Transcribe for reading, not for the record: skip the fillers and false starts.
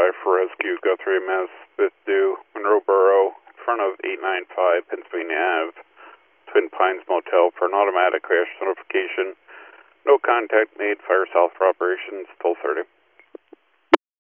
for rescue. Guthrie, Mass. Fifth due, Monroe Borough, in front of 895 Pennsylvania Ave, Twin Pines Motel for an automatic crash notification. No contact made. Fire south for operations, 12:30.